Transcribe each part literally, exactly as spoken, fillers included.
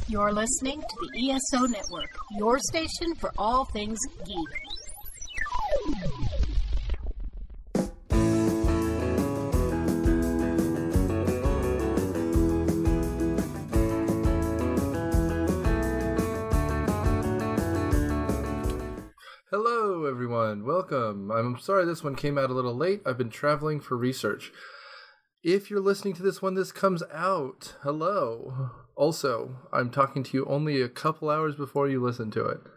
You're listening to the E S O Network, your station for all things geek. Hello everyone, welcome. I'm sorry this one came out a little late. I've been traveling for research. If you're listening to this when this comes out, hello. Also, I'm talking to you only a couple hours before you listen to it.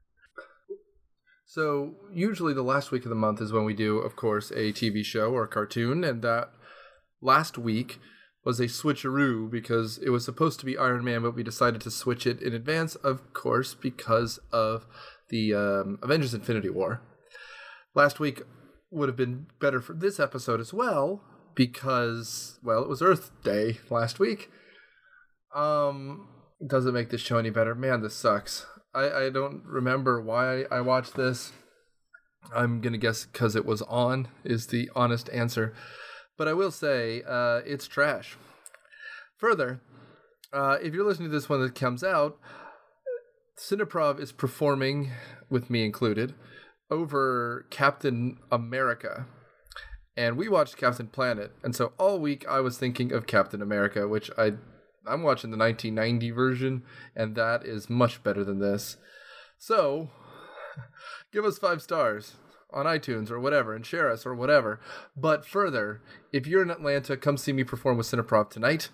So, usually the last week of the month is when we do, of course, a T V show or a cartoon, and that last week was a switcheroo because it was supposed to be Iron Man, but we decided to switch it in advance, of course, because of the um, Avengers Infinity War. Last week would have been better for this episode as well, because, well, it was Earth Day last week. Um, doesn't make this show any better. Man, this sucks. I, I don't remember why I watched this. I'm going to guess because it was on is the honest answer. But I will say, uh, it's trash. Further, uh, if you're listening to this when it comes out, Cineprov is performing, with me included, over Captain America. And we watched Captain Planet, and so all week I was thinking of Captain America, which I, I'm watching the nineteen ninety version, and that is much better than this. So, give us five stars on iTunes or whatever, and share us or whatever. But further, if you're in Atlanta, come see me perform with Cineprov tonight.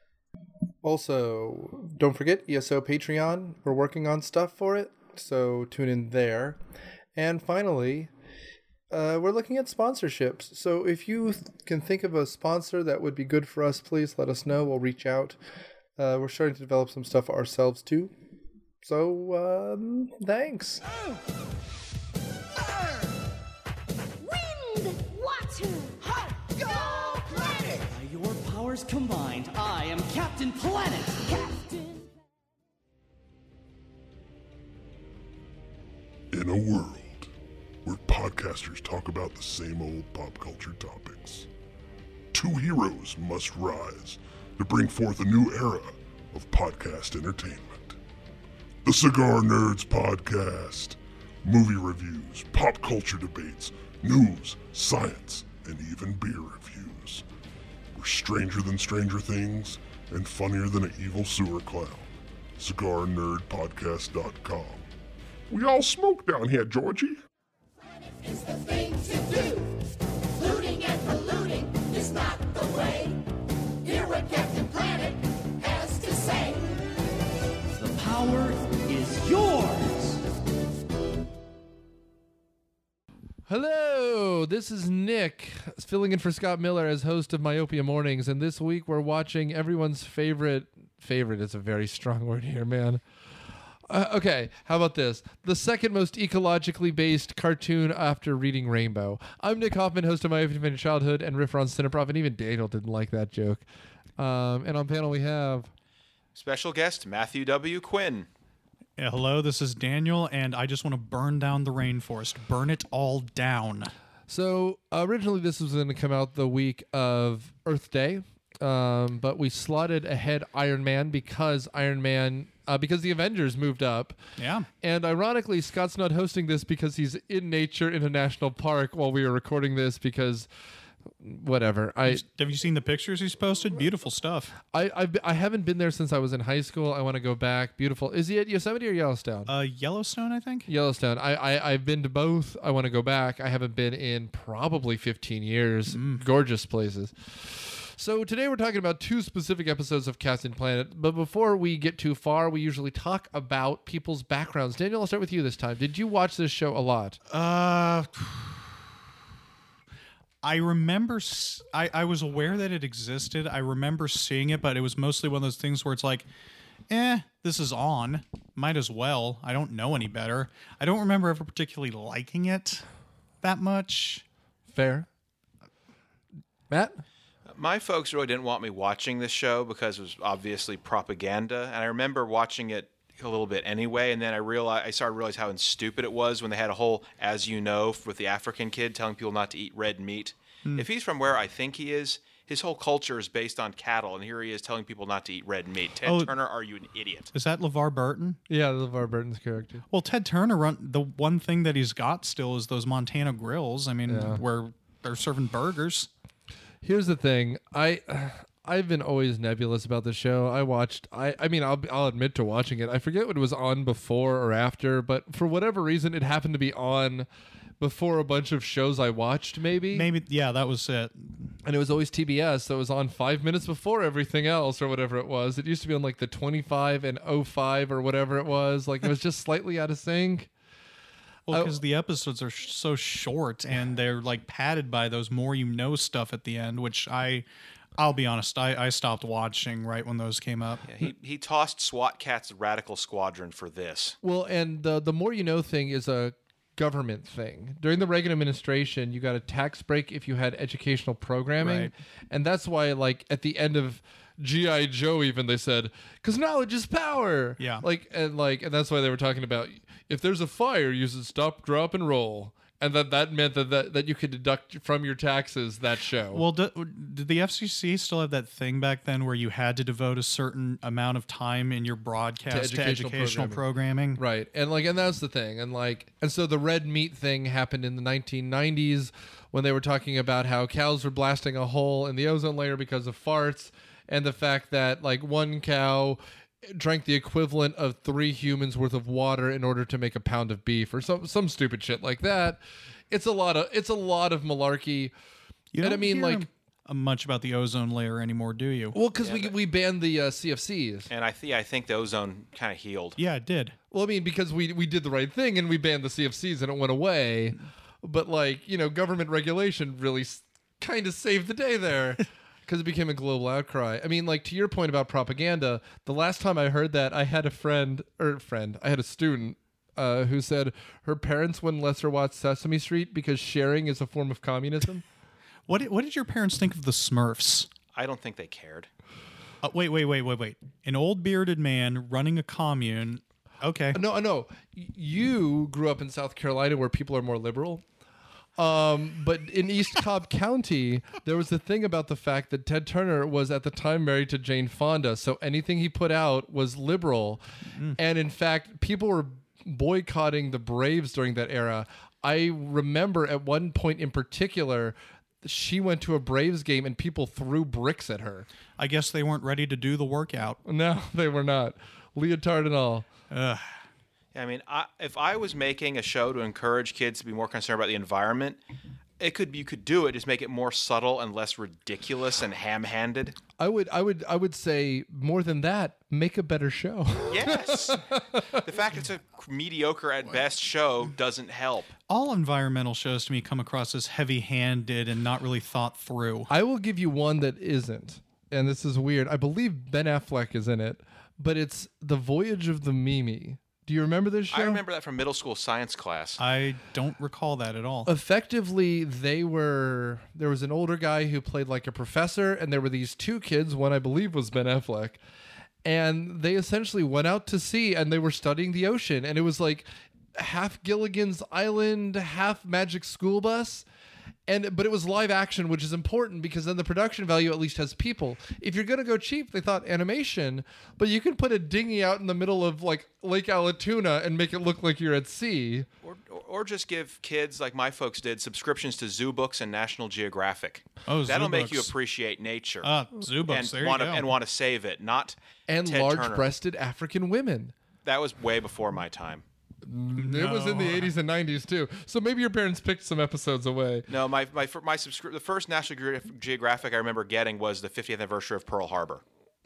Also, don't forget E S O Patreon. We're working on stuff for it, so tune in there. And finally, uh, we're looking at sponsorships. So if you th- can think of a sponsor that would be good for us, please let us know. We'll reach out. Uh, we're starting to develop some stuff ourselves too. So, um, thanks. Oh. Fire. Wind. Water. Hot. Go Planet. By your powers combined, I am Captain Planet. Captain. In a world where podcasters talk about the same old pop culture topics, two heroes must rise to bring forth a new era of podcast entertainment. The Cigar Nerds Podcast. Movie reviews, pop culture debates, news, science, and even beer reviews. We're stranger than Stranger Things and funnier than an evil sewer clown. cigar nerd podcast dot com. We all smoke down here, Georgie. Planet is the thing to do. Looting and polluting is not the way. Hear what Captain Planet has to say. The power is yours. Hello, this is Nick, filling in for Scott Miller as host of Myopia Mornings, and this week we're watching everyone's favorite, favorite is a very strong word here, man. Uh, okay, how about this? The second most ecologically based cartoon after Reading Rainbow. I'm Nick Hoffman, host of Myopia Infinite Childhood and Riff on Cineprov, and even Daniel didn't like that joke. Um, and on panel we have... Special guest, Matthew W. Quinn. Yeah, hello, this is Daniel, and I just want to burn down the rainforest. Burn it all down. So, originally this was going to come out the week of Earth Day, um, but we slotted ahead Iron Man because Iron Man... Uh, because the Avengers moved up. Yeah. And ironically, Scott's not hosting this because he's in nature in a national park while we are recording this because... Whatever. I have you seen the pictures he's posted? Beautiful stuff. I I've, I haven't been there since I was in high school. I want to go back. Beautiful. Is he at Yosemite or Yellowstone? Uh, Yellowstone, I think. Yellowstone. I, I I've been to both. I want to go back. I haven't been in probably fifteen years. Mm. Gorgeous places. So today we're talking about two specific episodes of Captain Planet. But before we get too far, we usually talk about people's backgrounds. Daniel, I'll start with you this time. Did you watch this show a lot? Uh. I remember, I, I was aware that it existed. I remember seeing it, but it was mostly one of those things where it's like, eh, this is on. Might as well. I don't know any better. I don't remember ever particularly liking it that much. Fair. Matt? My folks really didn't want me watching this show because it was obviously propaganda, and I remember watching it a little bit anyway, and then I realized I started to realize how stupid it was when they had a whole "as you know" with the African kid telling people not to eat red meat. Mm. If he's from where I think he is, his whole culture is based on cattle, and here he is telling people not to eat red meat. Ted Oh. Turner, are you an idiot? Is that LeVar Burton? Yeah, LeVar Burton's character. Well, Ted Turner, run, the one thing that he's got still is those Montana grills. I mean, Yeah. where they're serving burgers. Here's the thing. I I've been always nebulous about the show. I watched I I mean I'll I'll admit to watching it. I forget what it was on before or after, but for whatever reason it happened to be on before a bunch of shows I watched maybe. Maybe, yeah, that was it. And it was always T B S, so it was on five minutes before everything else or whatever it was. It used to be on like the twenty-five and oh five or whatever it was. Like it was just slightly out of sync. Well, I- because the episodes are sh- so short and they're like padded by those more you know stuff at the end, which I, I'll be honest, I, I stopped watching right when those came up. Yeah, he, he tossed SWAT Cat's Radical Squadron for this. Well, and the the more you know thing is a government thing. During the Reagan administration, you got a tax break if you had educational programming, Right. and that's why, like at the end of G I Joe, even they said, "Because knowledge is power." Yeah. like and like, and that's why they were talking about if there's a fire, use it stop, drop, and roll. And that that meant that, that that you could deduct from your taxes that show. Well, d- did the F C C still have that thing back then where you had to devote a certain amount of time in your broadcast to educational educational, programming? Right. And like and that's the thing. And like and so the red meat thing happened in the nineteen nineties when they were talking about how cows were blasting a hole in the ozone layer because of farts, and the fact that like one cow drank the equivalent of three humans worth of water in order to make a pound of beef or some some stupid shit like that. It's a lot of it's a lot of malarkey. You And I don't mean, hear like- uh, much about the ozone layer anymore, do you? Well, because we we banned the uh, C F Cs. And I, th- I think the ozone kind of healed. Yeah, it did. Well, I mean, because we we did the right thing and we banned the C F Cs and it went away. But like, you know, government regulation really s- kind of saved the day there because it became a global outcry. I mean, like to your point about propaganda, the last time I heard that, I had a friend or friend, I had a student uh, who said her parents wouldn't let her watch Sesame Street because sharing is a form of communism. What did, what did your parents think of the Smurfs? I don't think they cared. Uh, wait, wait, wait, wait, wait. An old bearded man running a commune. Okay. No, no. Y- You grew up in South Carolina where people are more liberal. Um, but in East Cobb County, there was a thing about the fact that Ted Turner was at the time married to Jane Fonda, so anything he put out was liberal. And in fact, people were boycotting the Braves during that era. I remember at one point in particular, she went to a Braves game and people threw bricks at her. I guess they weren't ready to do the workout. No, they were not. Leotard and all. Ugh. Yeah, I mean, I, if I was making a show to encourage kids to be more concerned about the environment, it could you could do it, just make it more subtle and less ridiculous and ham-handed. I would, I would, I would say more than that. Make a better show. Yes. The fact it's a mediocre at best show doesn't help. All environmental shows to me come across as heavy-handed and not really thought through. I will give you one that isn't, and this is weird. I believe Ben Affleck is in it, but it's The Voyage of the Mimi. Do you remember this show? I remember that from middle school science class. I don't recall that at all. Effectively, they were there was an older guy who played like a professor, and there were these two kids. One I believe was Ben Affleck, and they essentially went out to sea and they were studying the ocean, and it was like half Gilligan's Island, half Magic School Bus. And but it was live action, which is important because then the production value at least has people. If you're gonna go cheap, they thought animation, but you can put a dinghy out in the middle of like Lake Allatoona and make it look like you're at sea. Or, or, or just give kids, like my folks did, subscriptions to Zoo Books and National Geographic. Oh, Zoo That'll make you Books. appreciate nature. Ah, Zoo Books, and there you want to go. and want to save it, not And Ted Turner. large-breasted African women. That was way before my time. It was in the eighties and nineties too. So maybe your parents picked some episodes away. No, my my fir- my subscri- the first National Ge- Geographic I remember getting was the fiftieth anniversary of Pearl Harbor,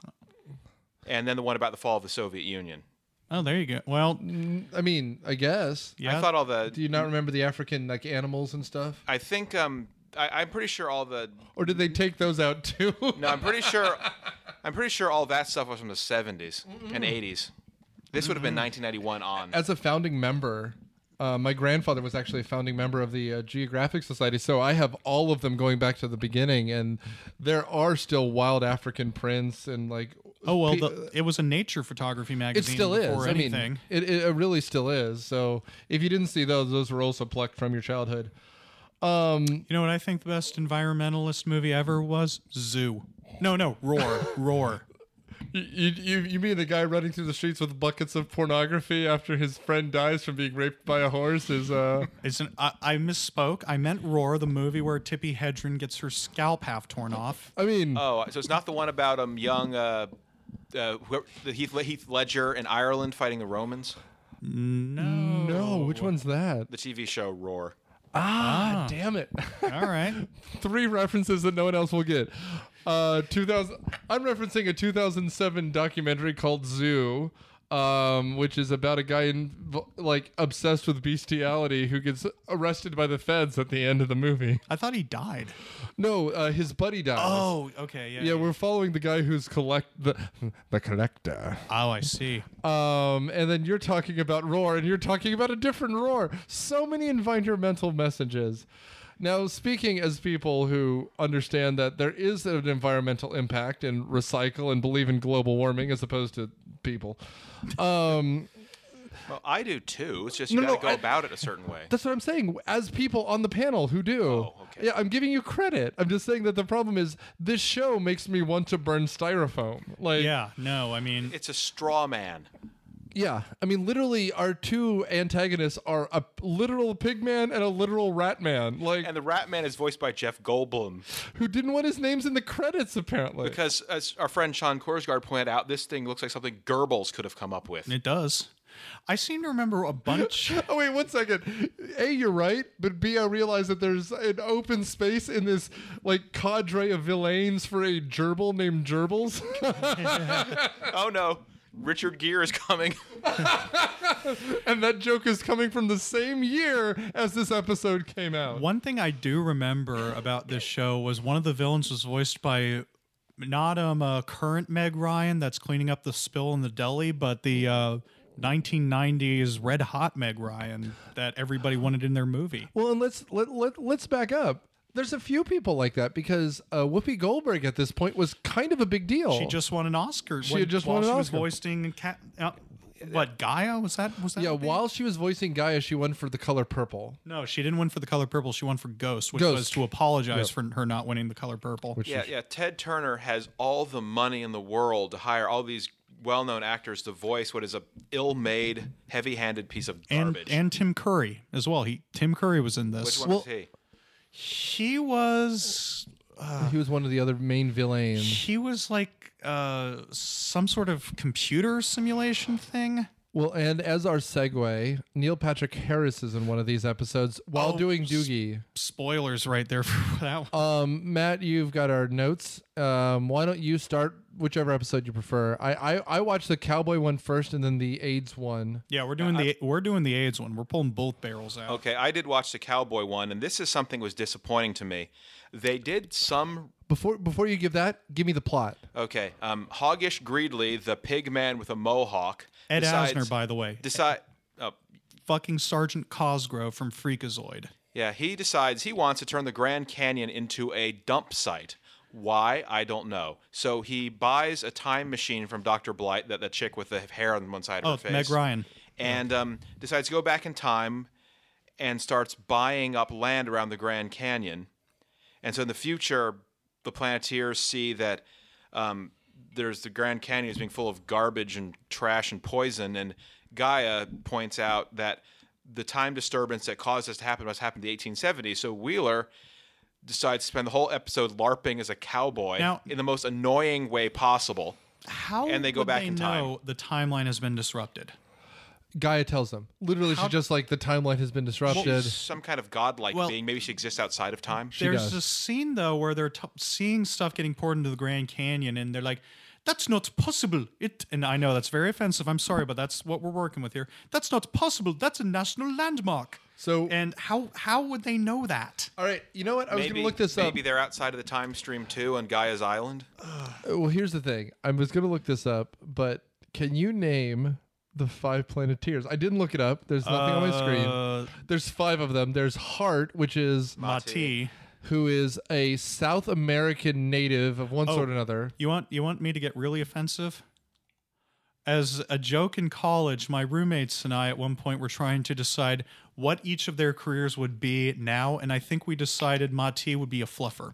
and then the one about the fall of the Soviet Union. Oh, there you go. Well, I mean, I guess. yeah. I thought all the. Do you not remember the African like animals and stuff? I think um I, I'm pretty sure all the. Or did they take those out too? No, I'm pretty sure. I'm pretty sure all that stuff was from the seventies and eighties. This would have been nineteen ninety-one on. As a founding member, uh, my grandfather was actually a founding member of the uh, Geographic Society, so I have all of them going back to the beginning, and there are still wild African prints and like. oh, well, pe- the, it was a nature photography it magazine still is. before I anything. mean, it, it really still is. So if you didn't see those, those were also plucked from your childhood. Um, You know what I think the best environmentalist movie ever was? Zoo. No, no, Roar. Roar. you, you you mean the guy running through the streets with buckets of pornography after his friend dies from being raped by a horse is uh It's an, I, I misspoke. I meant Roar, the movie where Tippi Hedren gets her scalp half torn off. I mean Oh, so it's not the one about um young uh, uh whoever- the Heath Heath Ledger in Ireland fighting the Romans. No. no, which one's that? The T V show Roar. Ah, damn it. All right. Three references that no one else will get. Uh, two thousand. I'm referencing a two thousand seven documentary called Zoo, um, which is about a guy in, like obsessed with bestiality who gets arrested by the feds at the end of the movie. I thought he died. No, uh, his buddy dies. Oh, okay. Yeah. yeah, we're following the guy who's collect the the collector. Oh, I see. Um, and then you're talking about Roar, and you're talking about a different Roar. So many environmental messages. Now, speaking as people who understand that there is an environmental impact and recycle and believe in global warming as opposed to people, um, Well, I do too. It's just you No, got to no, go I- about it a certain way. that's what I'm saying. As people on the panel who do, Oh, okay. yeah, I'm giving you credit. I'm just saying that the problem is this show makes me want to burn styrofoam. Like, Yeah. No, I mean, It's a straw man. Yeah, I mean, literally, our two antagonists are a literal pig man and a literal rat man, like And the Rat Man is voiced by Jeff Goldblum. who didn't want his names in the credits, apparently. Because, as our friend Sean Korsgaard pointed out, this thing looks like something Goebbels could have come up with. it does. I seem to remember a bunch. Oh wait, one second. A, you're right, but B, I realize that there's an open space in this like cadre of villains for a gerbil named Gerbils. Oh no, Richard Gere is coming. And that joke is coming from the same year as this episode came out. One thing I do remember about this show was one of the villains was voiced by not um uh, current Meg Ryan that's cleaning up the spill in the deli, but the uh, nineteen nineties Red Hot Meg Ryan that everybody wanted in their movie. Well, and let's let, let let's back up. There's a few people like that because uh, Whoopi Goldberg at this point was kind of a big deal. She just won an Oscar. She when- had just while won an she Oscar. was voicing cat. Uh, what Gaia was that? Was that? yeah. the thing? While she was voicing Gaia, she won for The Color Purple. No, she didn't win for The Color Purple. She won for Ghost, which Ghost. was to apologize Yep. for her not winning The Color Purple. Which Yeah, is- yeah. Ted Turner has all the money in the world to hire all these well-known actors to voice what is a ill-made, heavy-handed piece of and garbage. and Tim Curry as well. He Tim Curry was in this. Which one Well- is he? He was he was one of the other main villains. he was like uh some sort of computer simulation thing. Well, and as our segue, Neil Patrick Harris is in one of these episodes while Oh, doing s- Doogie. Spoilers right there for that one. Um, Matt, you've got our notes. Um, why don't you start whichever episode you prefer? I, I I watched the cowboy one first, and then the AIDS one. Yeah, we're doing the we're doing the AIDS one. We're pulling both barrels out. Okay, I did watch the Cowboy one, and this is something that was disappointing to me. They did some. Before before you give that, give me the plot. Okay, um, Hoggish Greedley, the pig man with a mohawk. Ed decides, Asner, by the way. Decide. Oh, Fucking Sergeant Cosgrove from Freakazoid. yeah, he decides he wants to turn the Grand Canyon into a dump site. Why? I don't know. So he buys a time machine from Doctor Blight, that, that chick with the hair on one side of Oh, her face. Meg Ryan. And um, decides to go back in time and starts buying up land around the Grand Canyon. And so in the future, the Planeteers see that um, there's the Grand Canyon is being full of garbage and trash and poison. And Gaia points out that the time disturbance that caused this to happen must happen in the eighteen seventies. So Wheeler decides to spend the whole episode LARPing as a cowboy Now- in the most annoying way possible. How And they go would back they in time. know the timeline has been disrupted? Gaia tells them. Literally, How- she's just like the timeline has been disrupted. She's some kind of godlike Well- being. Maybe she exists outside of time. There's does. a scene though where they're t- seeing stuff getting poured into the Grand Canyon, and they're like, "That's not possible." It, and I know that's very offensive. I'm sorry, but that's what we're working with here. That's not possible. That's a national landmark. So- and how how would they know that? All right, you know what? I was maybe, going to look this up. Maybe they're outside of the time stream too on Gaia's Island. Well, here's the thing. I was going to look this up, but can you name the five Planeteers? I didn't look it up. There's nothing on my screen. Uh, There's five of them. There's Hart, which is Mati. who is a South American native of one Oh. sort or another. You want you want me to get really offensive? As a joke in college, my roommates and I at one point were trying to decide what each of their careers would be now, and I think we decided Mati would be a fluffer.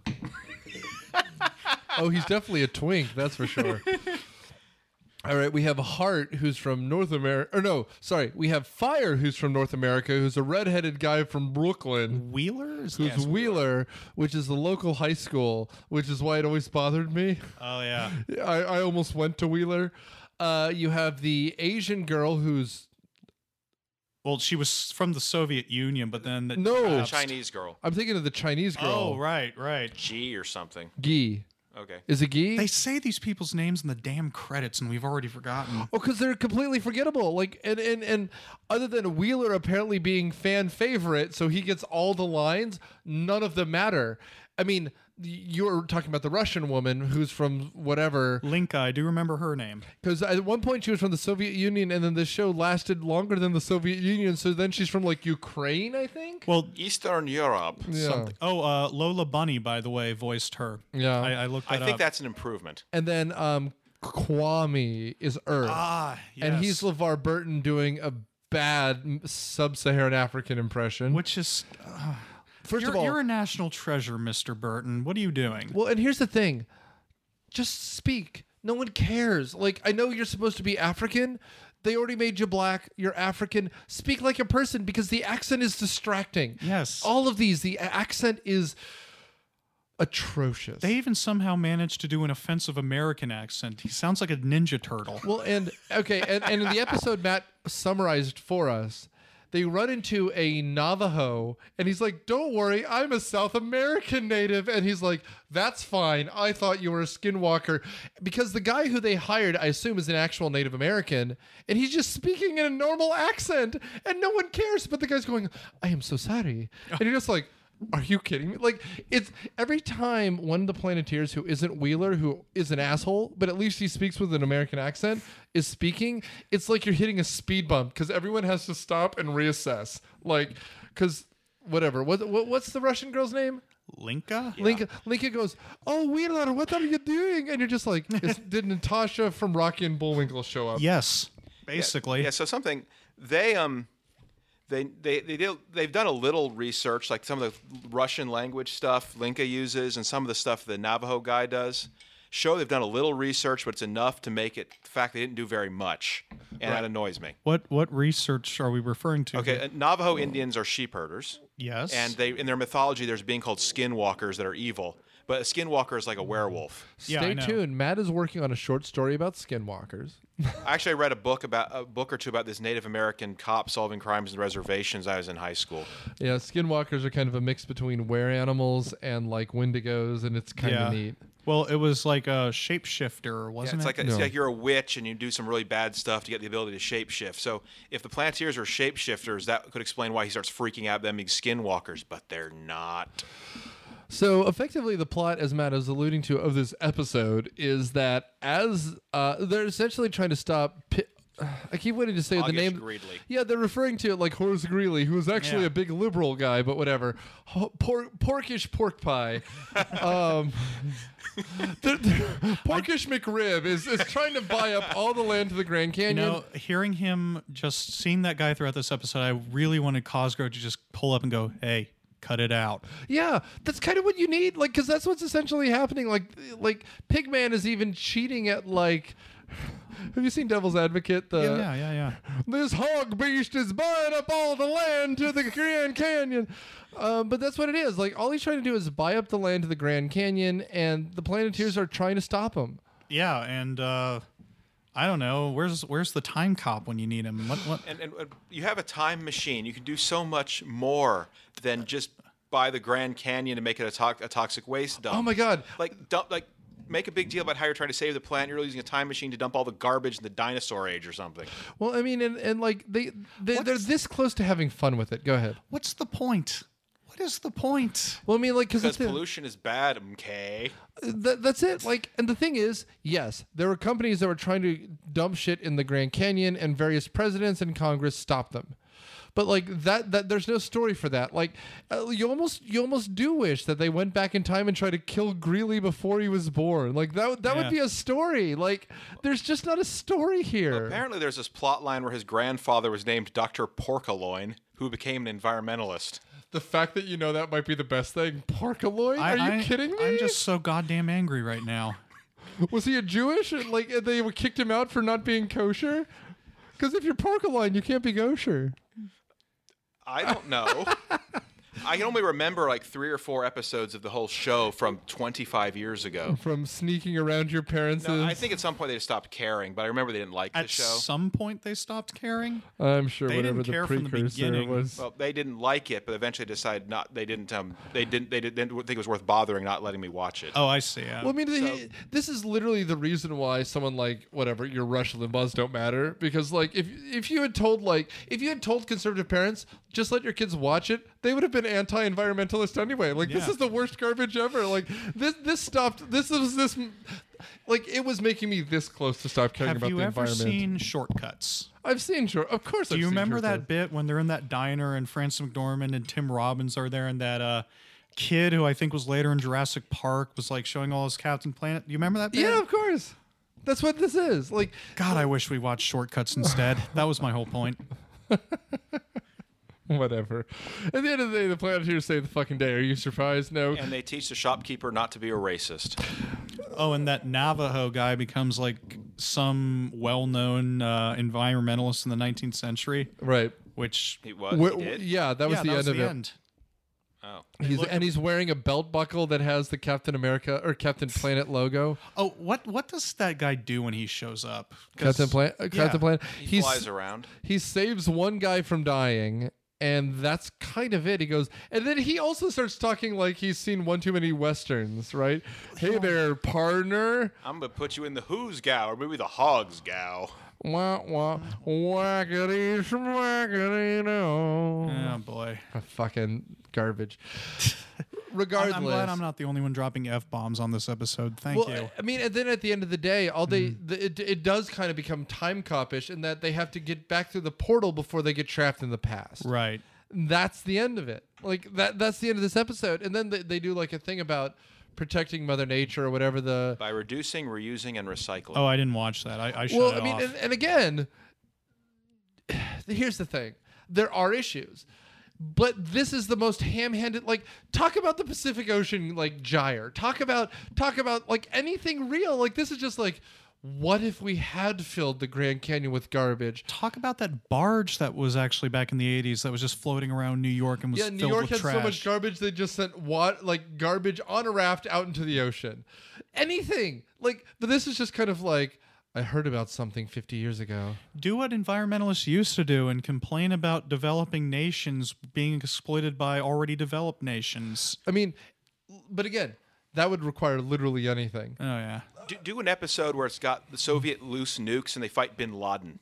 Oh, he's definitely a twink, that's for sure. All right, we have Hart, who's from North America. Or no, sorry, we have Fire, who's from North America, who's a redheaded guy from Brooklyn. Wheeler? Is Who's that- Wheeler, which is the local high school, which is why it always bothered me. Oh, yeah. I, I almost went to Wheeler. Uh, you have the Asian girl who's Well, she was from the Soviet Union, but then... it No. collapsed. Chinese girl. I'm thinking of the Chinese girl. Oh, right, right. G or something. Gi. Okay. Is it Gi? They say these people's names in the damn credits, and we've already forgotten. Oh, because they're completely forgettable. Like, and, and and other than Wheeler apparently being fan favorite, so he gets all the lines. None of them matter. I mean, you're talking about the Russian woman who's from whatever. Linka, I do remember her name. Because at one point she was from the Soviet Union, and then the show lasted longer than the Soviet Union. So then she's from like Ukraine, I think. Well, Eastern Europe. Yeah. oh, uh, Lola Bunny, by the way, voiced her. Yeah. I, I looked I that think up. that's an improvement. And then um, Kwame is Earth, Ah, yes. and he's LeVar Burton doing a bad sub-Saharan African impression. Which is... Uh, First you're, of all, you're a national treasure, Mister Burton. What are you doing? well, and here's the thing: just speak. No one cares. Like, I know you're supposed to be African. They already made you black. You're African. Speak like a person, because the accent is distracting. Yes. All of these, the accent is atrocious. They even somehow managed to do an offensive American accent. He sounds like a Ninja Turtle. Well, and okay, and, and in the episode Matt summarized for us, they run into a Navajo, and he's like, "Don't worry, I'm a South American native." And he's like, "That's fine. I thought you were a skinwalker." Because the guy who they hired, I assume, is an actual Native American, and he's just speaking in a normal accent, and no one cares. But the guy's going, "I am so sorry." And you're just like, are you kidding me? Like, it's every time one of the Planeteers who isn't Wheeler, who is an asshole, but at least he speaks with an American accent, is speaking, it's like you're hitting a speed bump, because everyone has to stop and reassess. Like, because whatever. What, what what's the Russian girl's name? Linka? Linka, Linka goes, "Oh, Wheeler, what are you doing?" And you're just like, is, did Natasha from Rocky and Bullwinkle show up? Yes, basically. Yeah, so something they um they they they do, they've done a little research, like some of the Russian language stuff Linka uses and some of the stuff the Navajo guy does. Show they've done a little research, but it's enough to make it the fact they didn't do very much, and that annoys me. What what research are we referring to? Okay, here? uh, Navajo Indians are sheep herders, Yes. and they in their mythology there's a being called skinwalkers that are evil. But a skinwalker is like a werewolf. Yeah, I Stay know. tuned. Matt is working on a short story about skinwalkers. Actually, I read a book about a book or two about this Native American cop solving crimes in reservations. I was in high school. Yeah, skinwalkers are kind of a mix between were animals and like wendigos, and it's kind yeah. of neat. Well, it was like a shapeshifter, Yeah, wasn't it's it? like a, it's No. like you're a witch and you do some really bad stuff to get the ability to shapeshift. So if the Planeteers are shapeshifters, that could explain why he starts freaking out them being skinwalkers, but they're not. So effectively, the plot, as Matt is alluding to, of this episode is that as uh, they're essentially trying to stop. Pi- I keep wanting to say the August name. Greeley. Yeah, they're referring to it like Horace Greeley, who was actually Yeah. a big liberal guy, but whatever. Ho- por- porkish pork pie. um, the, the- porkish McRib is, is trying to buy up all the land to the Grand You Canyon. know, hearing him, just seeing that guy throughout this episode, I really wanted Cosgrove to just pull up and go, "Hey, cut it out." Yeah, that's kind of what you need, like, because that's what's essentially happening. Like, like Pigman is even cheating at like. Have you seen Devil's Advocate? The yeah, yeah, yeah. This hog beast is buying up all the land to the Grand Canyon. Um, but that's what it is. Like, all he's trying to do is buy up the land to the Grand Canyon, and the Planeteers are trying to stop him. Yeah, and uh, I don't know. Where's where's the time cop when you need him? What, what? And, and uh, you have a time machine. You can do so much more than just buy the Grand Canyon and make it a, to- a toxic waste dump. Oh my God. Like dump, like make a big deal about how you're trying to save the planet. You're using a time machine to dump all the garbage in the dinosaur age or something. Well, I mean, and, and like they, they they're What's- this close to having fun with it. Go ahead. What's the point? What is the point? Well, I mean, like, Because because pollution is bad, okay? That, that's it. Like, and the thing is, yes, there were companies that were trying to dump shit in the Grand Canyon, and various presidents and Congress stopped them. But like that, that there's no story for that. Like uh, you almost you almost do wish that they went back in time and tried to kill Greeley before he was born. Like that that Yeah. would be a story. Like there's just not a story here. Apparently, there's this plot line where his grandfather was named Doctor Porkaloin, who became an environmentalist. The fact that you know that might be the best thing. Porkaloid? I, Are you I- kidding me? I'm just so goddamn angry right now. Was he a Jewish? Like they kicked him out for not being kosher? Because if you're Porkaloid, you can't be kosher. I don't know. I can only remember like three or four episodes of the whole show from twenty-five years ago. From sneaking around your parents'. No, I think at some point they just stopped caring, but I remember they didn't like the At show. some point, they stopped caring. I'm sure They whatever didn't care the from the precursor beginning. was. Well, they didn't like it, but eventually decided not. They didn't. Um, they didn't. They didn't think it was worth bothering, not letting me watch it. Oh, I see. Yeah. Well, I mean, they- this is literally the reason why someone like whatever your Rush Limbaughs don't matter, because like if if you had told like if you had told conservative parents just let your kids watch it, they would have been anti-environmentalist anyway. Like this Yeah. is the worst garbage ever. Like this this stopped. This was this like it was making me this close to stop caring Have about you the ever environment. seen Shortcuts? I've seen short. Of course. Do I've you seen remember that Shortcuts. bit when they're in that diner and Francis McDormand and Tim Robbins are there, and that uh, kid who I think was later in Jurassic Park was like showing all his Captain Planet? Do you remember that bit? Yeah, of course. That's what this is. Like God, I wish we watched Shortcuts instead. That was my whole point. whatever. At the end of the day, the Planeteers save the fucking day. Are you surprised? No. And they teach the shopkeeper not to be a racist. Oh, and that Navajo guy becomes like some well-known uh, environmentalist in the nineteenth century, Right. which He was. Wh- he did. yeah, that was yeah, the that end was of the it. end. Oh. He's and he's wearing a belt buckle that has the Captain America or Captain Planet logo. Oh, what what does that guy do when he shows up? 'Cause- Captain Planet. Uh, yeah. Captain Planet. He He's- flies around. He saves one guy from dying, and that's kind of it. He goes, and then he also starts talking like he's seen one too many westerns, right? Hey there, partner. I'm gonna put you in the Who's gal, or maybe the Hogs gal. Wah wah whackity schmackity no. Oh boy. Fucking garbage. I'm, Regardless, I'm glad I'm not the only one dropping f bombs on this episode. Thank well, you. I mean, and then at the end of the day, all they the, it, it does kind of become time copish in that they have to get back through the portal before they get trapped in the past. Right. That's the end of it. Like that. That's the end of this episode. And then they, they do like a thing about protecting Mother Nature or whatever the. By reducing, reusing, and recycling. Oh, I didn't watch that. I, I shut Well, it I mean, off. and, and again, here's the thing: there are issues. But this is the most ham-handed. Like, talk about the Pacific Ocean, like gyre. Talk about, talk about like anything real. Like, this is just like, what if we had filled the Grand Canyon with garbage? Talk about that barge that was actually back in the eighties that was just floating around New York and was Yeah, New filled York with had trash. so much garbage they just sent what like garbage on a raft out into the ocean. Anything like, but this is just kind of like, I heard about something fifty years ago. Do what environmentalists used to do and complain about developing nations being exploited by already developed nations. I mean, but again, that would require literally anything. Oh yeah. do, do an episode where it's got the Soviet loose nukes and they fight Bin Laden.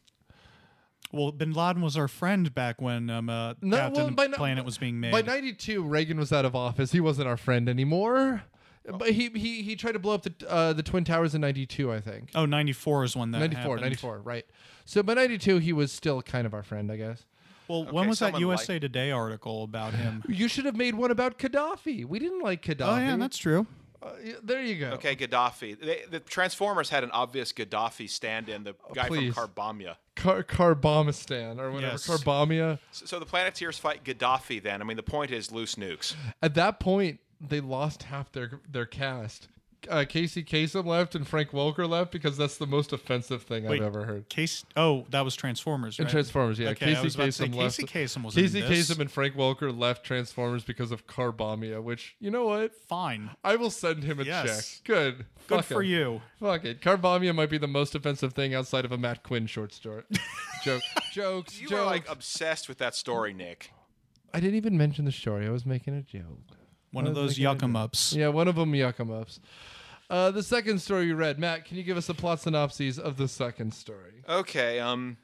Well, Bin Laden was our friend back when um, uh, No, Captain well, by no- Planet was being made. By ninety-two, Reagan was out of office. He wasn't our friend anymore. But he, he he tried to blow up the uh, the Twin Towers in ninety-two, I think. oh, ninety-four is when that ninety-four, happened. ninety-four, right. So by ninety-two, he was still kind of our friend, I guess. Well, when Okay, was that someone U S A like- Today article about him? You should have made one about Gaddafi. We didn't like Gaddafi. Oh yeah, that's true. Uh, yeah, there you go. Okay, Gaddafi. They, the Transformers had an obvious Gaddafi stand-in, the guy please. from Carbamia. Car- Carbomistan or whatever. Yes. Carbamia. So, so the Planeteers fight Gaddafi then. I mean, the point is loose nukes. At that point, they lost half their their cast. Uh, Casey Kasem left and Frank Welker left because that's the most offensive thing Wait, I've ever heard. Case. Oh, that was Transformers, In right? Transformers, yeah. Okay, I Casey was about to say, Kasem left. Casey Kasem was Casey in this. Kasem and Frank Welker left Transformers because of Carbamia, which, you know what? Fine. I will send him a Yes. check. Good. Good Fuck for him. you. Fuck it. Carbamia might be the most offensive thing outside of a Matt Quinn short story. Joke. Jokes. You jokes. are like obsessed with that story, Nick. I didn't even mention the story. I was making a joke. One I of was those making a yuck joke. 'em ups. Yeah, one of them yuck 'em ups. Uh, the second story you read, Matt, can you give us a plot synopsis of the second story? Okay, um,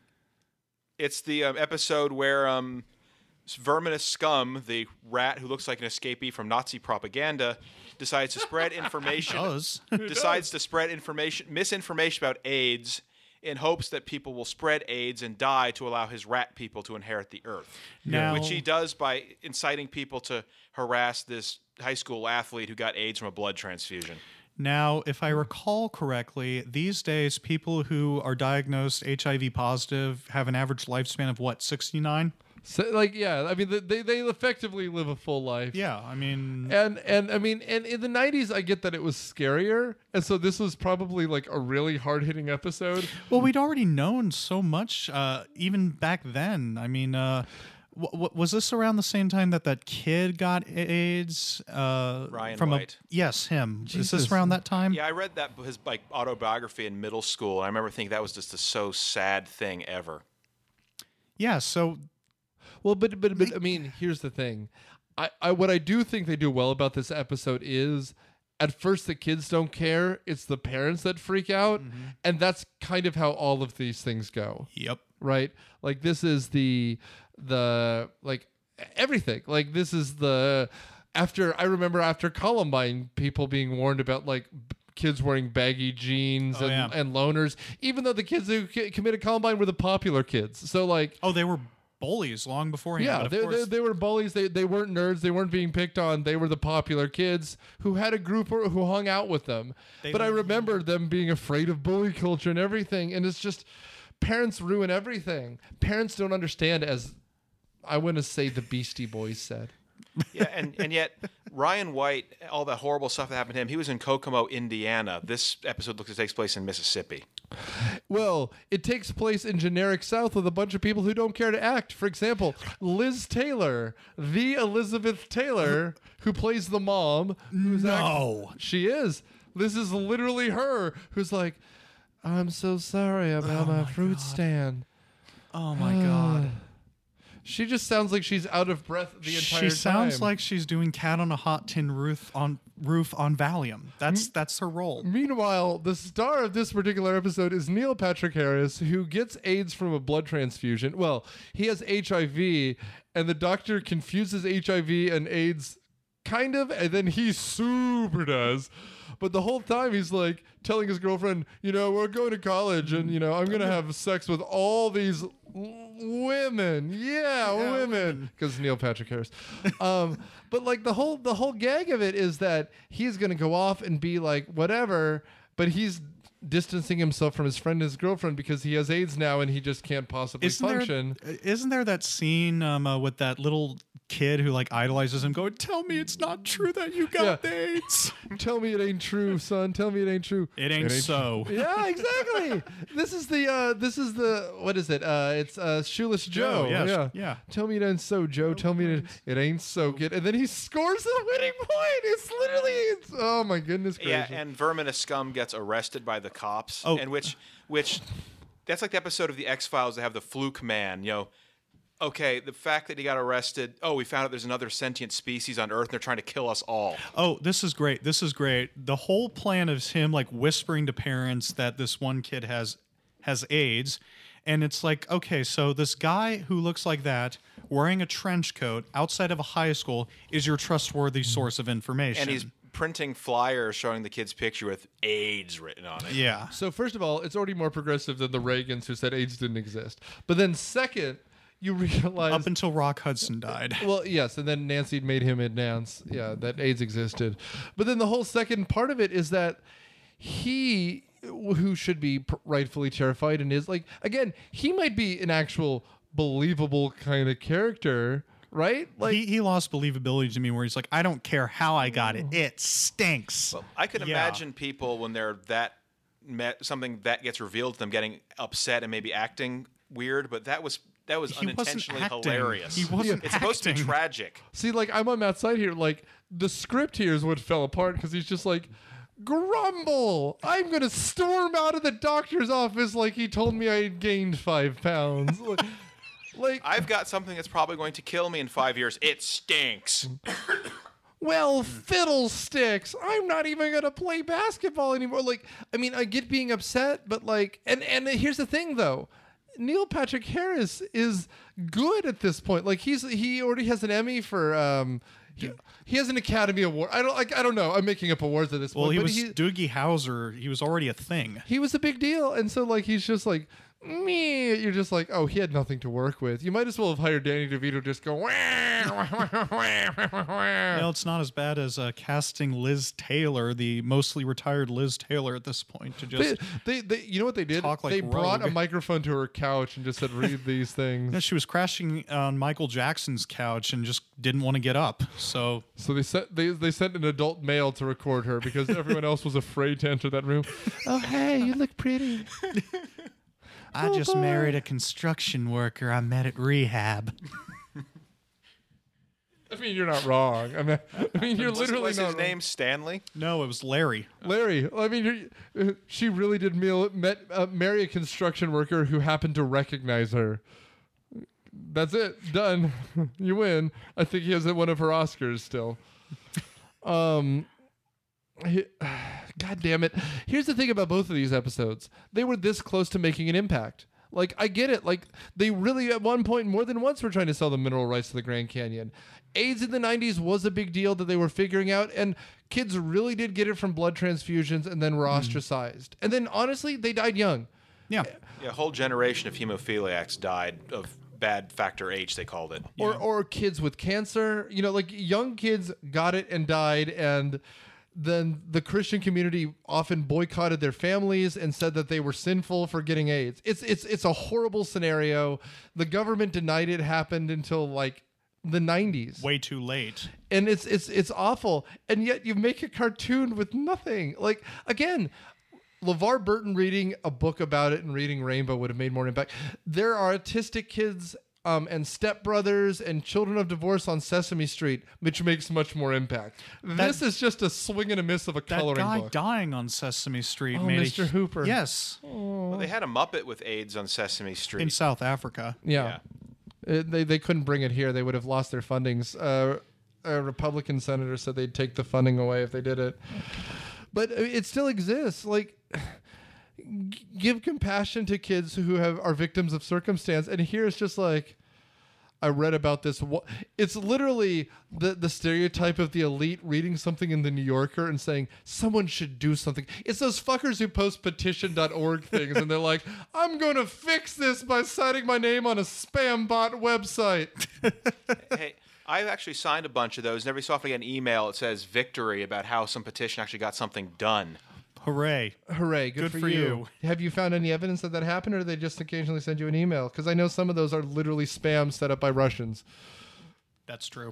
it's the um, episode where um, Verminous Scum, the rat who looks like an escapee from Nazi propaganda, decides to spread information. Does. decides to spread information, misinformation about AIDS, in hopes that people will spread AIDS and die to allow his rat people to inherit the earth. Now- which he does by inciting people to harass this high school athlete who got AIDS from a blood transfusion. Now, if I recall correctly, these days people who are diagnosed H I V positive have an average lifespan of what, sixty-nine? So, like, yeah, I mean, they they effectively live a full life. Yeah, I mean, And and I mean, and in the nineties, I get that it was scarier, and so this was probably like a really hard hitting episode. well, we'd already known so much, uh, even back then. I mean, uh, w- w- was this around the same time that that kid got AIDS? Uh, Ryan from White. A, yes, him. Is Jesus. this around that time? Yeah, I read that his like autobiography in middle school, and I remember thinking that was just the so sad thing ever. Yeah. So Well, but but but I mean, here's the thing. I, I what I do think they do well about this episode is at first the kids don't care, it's the parents that freak out, and that's kind of how all of these things go. Yep. Right? Like this is the the like everything. Like this is the after I remember after Columbine people being warned about like b- kids wearing baggy jeans Oh, and, yeah. and loners, even though the kids who c- committed Columbine were the popular kids. So like Oh, they were bullies long beforehand. yeah, but of they, course, they, they were bullies. They, they weren't nerds. They weren't being picked on. They were the popular kids who had a group or, who hung out with them. They but I don't- remember them being afraid of bully culture and everything. And it's just parents ruin everything. Parents don't understand, as I want to say the Beastie Boys said. Yeah, and, and yet Ryan White, all that horrible stuff that happened to him, he was in Kokomo, Indiana. This episode looks like it takes place in Mississippi. Well, it takes place in generic South with a bunch of people who don't care to act. For example, Liz Taylor, the Elizabeth Taylor, who plays the mom. Who's No. act- she is. This is literally her who's like, I'm so sorry about my, fruit stand. Oh my god. She just sounds like she's out of breath the entire time. She sounds like she's doing Cat on a Hot Tin Roof on roof on Valium. That's that's her role. Meanwhile, the star of this particular episode is Neil Patrick Harris, who gets AIDS from a blood transfusion. Well, he has H I V, and the doctor confuses H I V and AIDS, kind of, and then he super does. But the whole time he's like telling his girlfriend, you know, we're going to college, and you know, I'm gonna have sex with all these women. Yeah, women. Because Neil Patrick Harris. Um, but like the whole the whole gag of it is that he's gonna go off and be like whatever, but he's distancing himself from his friend and his girlfriend because he has AIDS now and he just can't possibly Isn't function. there, isn't there that scene um, uh, with that little kid who like idolizes him going, tell me it's not true that you got Yeah. AIDS. Tell me it ain't true, son. Tell me it ain't true. It ain't so. Yeah, exactly. This is the uh this is the what is it? Uh it's uh Shoeless Joe. Joe, yes, yeah. yeah. Tell me it ain't so, Joe. Tell me it, it ain't so good. And then he scores the winning point. It's literally it's, oh my goodness gracious. Yeah, and Verminous Scum gets arrested by the cops, Oh. and which which that's like the episode of the X-Files that have the Fluke Man, you know. Okay, the fact that he got arrested, oh, we found out there's another sentient species on Earth and they're trying to kill us all. Oh, this is great. This is great. The whole plan is him like whispering to parents that this one kid has has AIDS. And it's like, okay, so this guy who looks like that, wearing a trench coat outside of a high school, is your trustworthy source of information. And he's printing flyers showing the kid's picture with AIDS written on it. yeah. So first of all, it's already more progressive than the Reagans who said AIDS didn't exist. But then second, you realize Up until Rock Hudson died. well, yes, and then Nancy made him announce, yeah, that AIDS existed. But then the whole second part of it is that he, who should be pr- rightfully terrified and is like, again, he might be an actual believable kind of character, right? Like, he, he lost believability to me where he's like, I don't care how I got it. It stinks. I could Yeah. imagine people when they're that met something that gets revealed to them getting upset and maybe acting weird, but that was that was He wasn't unintentionally acting. hilarious. He wasn't It's supposed to be acting. tragic. see, like, I'm on Matt's side here. Like, the script here is what fell apart because he's just like, grumble. I'm going to storm out of the doctor's office like he told me I had gained five pounds. like, like I've got something that's probably going to kill me in five years. It stinks. well, fiddlesticks. I'm not even going to play basketball anymore. Like, I mean, I get being upset, but like, and, and here's the thing though. Neil Patrick Harris is good at this point. Like he's, he already has an Emmy for, um, he, he has an Academy Award. I don't like. I don't know. I'm making up awards at this Well, point. he but was he, Doogie Howser. He was already a thing. he was a big deal, and so like he's just like me. You're just like, oh, he had nothing to work with. You might as well have hired Danny DeVito to just go. Wah, wah, wah, wah, wah, wah. Well, it's not as bad as uh, casting Liz Taylor, the mostly retired Liz Taylor at this point, to They, just. they, they, you know what they did? Talk like they brought a Rogue. microphone to her couch and just said, "Read these things." No, she was crashing on Michael Jackson's couch and just didn't want to get up. So So they sent they they sent an adult male to record her because everyone else was afraid to enter that room. Oh, hey, you look pretty. I just married a construction worker I met at rehab. I mean, you're not wrong. I mean, I mean you're Was, literally was not his wrong. name Stanley? No, it was Larry. Larry. I mean, you're, uh, she really did meal, met uh, marry a construction worker who happened to recognize her. That's it. Done. You win. I think he has one of her Oscars still. Um. he- God damn it. Here's the thing about both of these episodes. They were this close to making an impact. Like, I get it. Like, they really, at one point, more than once, were trying to sell the mineral rights to the Grand Canyon. AIDS in the nineties was a big deal that they were figuring out, and kids really did get it from blood transfusions and then were ostracized. And then, honestly, they died young. Yeah. Yeah, a whole generation of hemophiliacs died of bad factor H, they called it. Or, or kids with cancer. You know, like, young kids got it and died, and then the Christian community often boycotted their families and said that they were sinful for getting AIDS. It's it's it's a horrible scenario. The government denied it happened until like the nineties. Way too late. And it's it's it's awful. And yet you make a cartoon with nothing. Like, again, LeVar Burton reading a book about it and reading Rainbow would have made more impact. There are autistic kids um, and stepbrothers and children of divorce on Sesame Street, which makes much more impact. this is just a swing and a miss of a That coloring guy book. dying on Sesame Street Oh, made a Mister hu- Hooper. Yes, Well, they had a Muppet with AIDS on Sesame Street. in South Africa. Yeah. Uh, they, they couldn't bring it here. They would have lost their fundings. Uh, a Republican senator said they'd take the funding away if they did it. But uh, it still exists. Like, g- give compassion to kids who have are victims of circumstance. And here it's just like, I read about this. wa- It's literally the, the stereotype of the elite reading something in the New Yorker and saying, someone should do something. It's those fuckers who post petition dot org things and they're like, I'm going to fix this by citing my name on a spam bot website. Hey, I've actually signed a bunch of those, and every so often I get an email that says victory about how some petition actually got something done. Hooray! Hooray, good, Good for, for you. you. Have you found any evidence that that happened, or do they just occasionally send you an email? Because I know some of those are literally spam set up by Russians. That's true.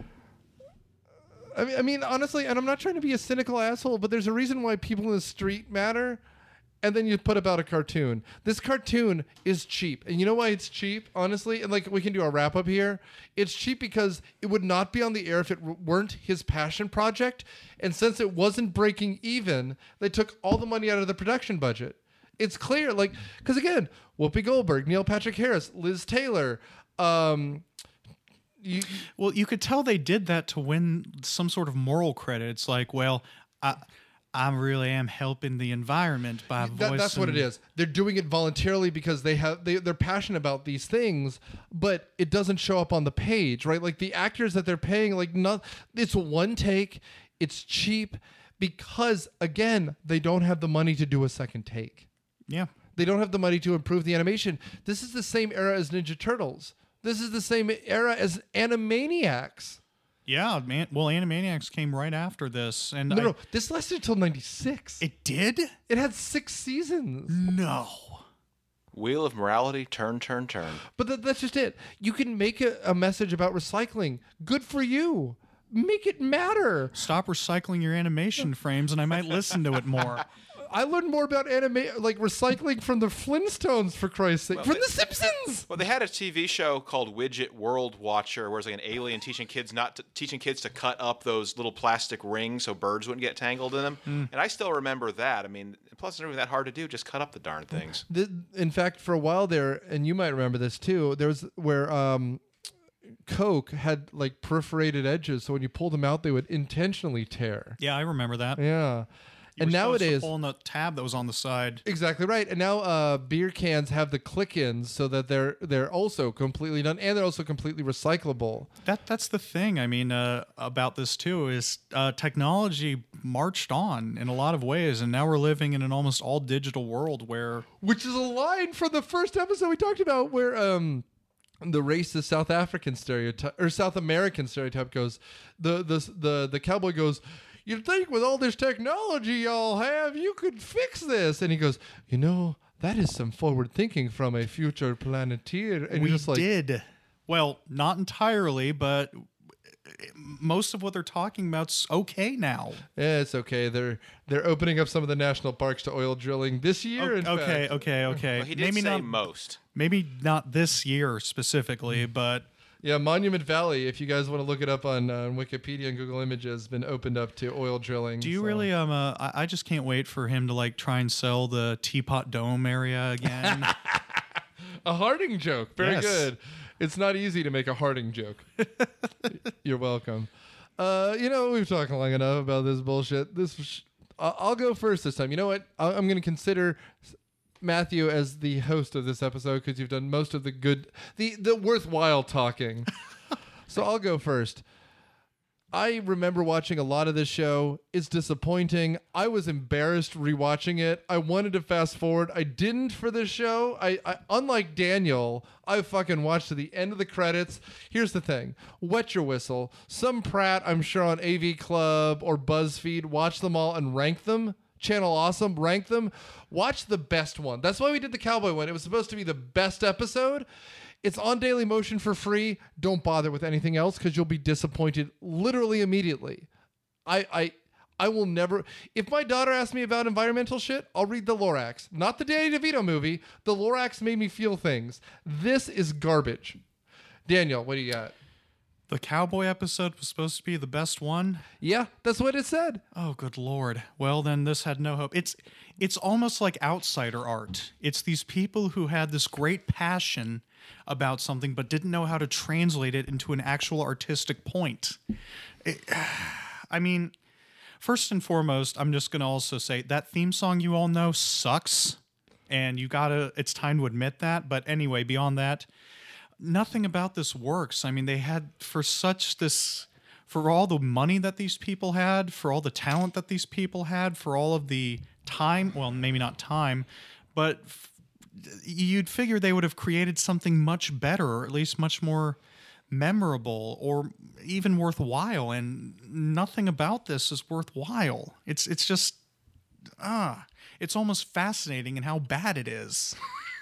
I mean, I mean, honestly, and I'm not trying to be a cynical asshole, but there's a reason why people in the street matter. And then you put about a cartoon. This cartoon is cheap. And you know why it's cheap, honestly? And like, we can do a wrap up here. It's cheap because it would not be on the air if it w- weren't his passion project. And since it wasn't breaking even, they took all the money out of the production budget. It's clear, like, because again, Whoopi Goldberg, Neil Patrick Harris, Liz Taylor, um, you, Well, you could tell they did that to win some sort of moral credit. It's like, well, I, I really am helping the environment by That, voicing. that's what it is. They're doing it voluntarily because they have they, they're passionate about these things, but it doesn't show up on the page, right? Like the actors that they're paying, like not it's one take, it's cheap because again, they don't have the money to do a second take. Yeah. They don't have the money to improve the animation. This is the same era as Ninja Turtles. This is the same era as Animaniacs. Yeah, man. Well, Animaniacs came right after this, and No, I, no, this lasted until ninety-six. It, it did. it had six seasons. No. Wheel of morality, turn, turn, turn. But th- that's just it. You can make a, a message about recycling. Good for you. Make it matter. Stop recycling your animation frames, and I might listen to it more. I learned more about anime, like recycling from the Flintstones, for Christ's sake. from they- The Simpsons! Well, they had a T V show called Widget World Watcher, where it's like an alien teaching kids not to, teaching kids to cut up those little plastic rings so birds wouldn't get tangled in them. And I still remember that. I mean, plus it's not even that hard to do. Just cut up the darn things. The, in fact, for a while there, and you might remember this too, there was where um, Coke had like perforated edges, so when you pulled them out, they would intentionally tear. Yeah, I remember that. Yeah. You and were supposed to nowadays, pull on the tab that was on the side. exactly right. And now uh, beer cans have the click-ins so that they're they're also completely done, and they're also completely recyclable. That that's the thing. I mean, uh, about this too is uh, technology marched on in a lot of ways, and now we're living in an almost all digital world where Which is a line from the first episode we talked about, where um. the racist South African stereotype or South American stereotype goes, the the the the cowboy goes, "You'd think with all this technology y'all have, you could fix this," and he goes, "You know, that is some forward thinking from a future planeteer." And we you're just like, did. Well, not entirely, but most of what they're talking about's okay now. "Yeah, it's okay. They're they're opening up some of the national parks to oil drilling this year." in Okay, fact." okay, okay. Well, he did maybe say not most. maybe not this year specifically, but Yeah, Monument Valley. If you guys want to look it up on, uh, Wikipedia and Google Images, has been opened up to oil drilling. do you so. really um uh, I, I just can't wait for him to like try and sell the Teapot Dome area again. A Harding joke. Very Yes. good. It's not easy to make a Harding joke. You're welcome. Uh, you know, we've talked long enough about this bullshit. This, was- I'll I'll go first this time. You know what? I- I'm going to consider Matthew as the host of this episode because you've done most of the good, the the worthwhile talking. So I'll go first. I remember watching a lot of this show. It's disappointing. I was embarrassed rewatching it. I wanted to fast forward. I didn't for this show. I, I unlike Daniel, I fucking watched to the end of the credits. Here's the thing. Wet your whistle. Some Pratt, I'm sure on A V Club or BuzzFeed, watch them all and rank them. Channel Awesome, rank them. Watch the best one. That's why we did the Cowboy one. It was supposed to be the best episode. It's on Dailymotion for free. Don't bother with anything else because you'll be disappointed literally immediately. I, I, I will never. If my daughter asks me about environmental shit, I'll read the Lorax. Not the Danny DeVito movie. The Lorax made me feel things. This is garbage. Daniel, what do you got? The cowboy episode was supposed to be the best one. Yeah, that's what it said. Oh, good lord. Well, then this had no hope. It's it's almost like outsider art. It's these people who had this great passion about something but didn't know how to translate it into an actual artistic point. It- I mean, first and foremost, I'm just going to also say that theme song you all know sucks, and you got to it's time to admit that. But anyway, beyond that, nothing about this works. I mean, they had for such this for all the money that these people had, for all the talent that these people had, for all of the time, well, maybe not time, but f- you'd figure they would have created something much better, or at least much more memorable or even worthwhile, and nothing about this is worthwhile. It's it's just ah, it's almost fascinating in how bad it is.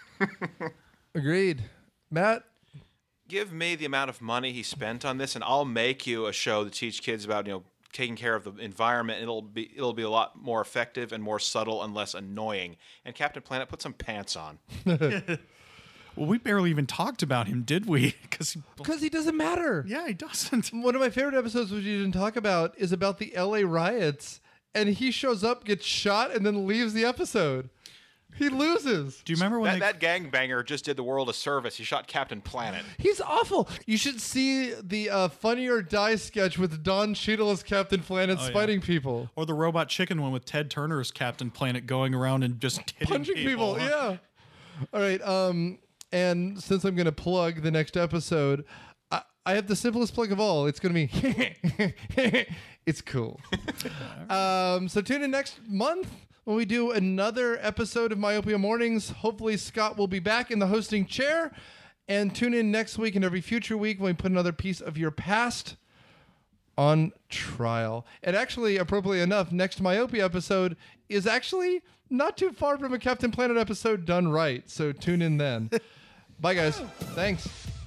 Agreed. Matt? Give me the amount of money he spent on this, and I'll make you a show to teach kids about, you know, taking care of the environment. It'll be it'll be a lot more effective and more subtle and less annoying. And Captain Planet, put some pants on. Well, we barely even talked about him, did we? Because Because he doesn't matter. yeah, he doesn't. One of my favorite episodes, which you didn't talk about, is about the L A riots. And he shows up, gets shot, and then leaves the episode. He loses. Do you remember when That, they, that gangbanger just did the world a service. He shot Captain Planet. He's awful. You should see the uh, Funny or Die sketch with Don Cheadle as Captain Planet Oh, yeah. fighting people. or the Robot Chicken one with Ted Turner as Captain Planet going around and just hitting Punching people. Yeah. All right. Um, and since I'm going to plug the next episode, I, I have the simplest plug of all. It's going to be, it's cool. um, so tune in next month when we do another episode of Myopia Mornings. Hopefully Scott will be back in the hosting chair. And tune in next week and every future week when we put another piece of your past on trial. And actually, appropriately enough, next Myopia episode is actually not too far from a Captain Planet episode done right. So tune in then. Bye, guys. Thanks.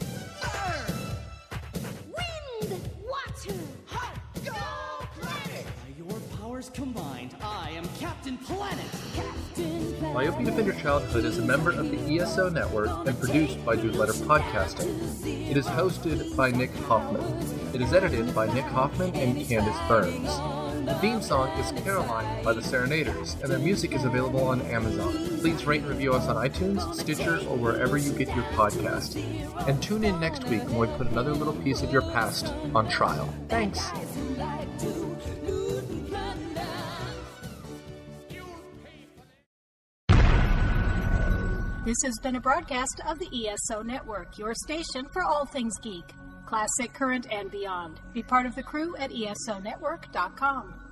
Wind, water, heart, go planet! By your powers combined, I am Captain Planet. Captain Planet. Myopia Defend Your Childhood is a member of the E S O Network and produced by Dude Letter Podcasting. It is hosted by Nick Hoffman. It is edited by Nick Hoffman and Candace Burns. The theme song is Caroline by the Serenaders, and their music is available on Amazon. Please rate and review us on iTunes, Stitcher, or wherever you get your podcast. And tune in next week when we put another little piece of your past on trial. Thanks. This has been a broadcast of the E S O Network, your station for all things geek, classic, current, and beyond. Be part of the crew at E S O network dot com.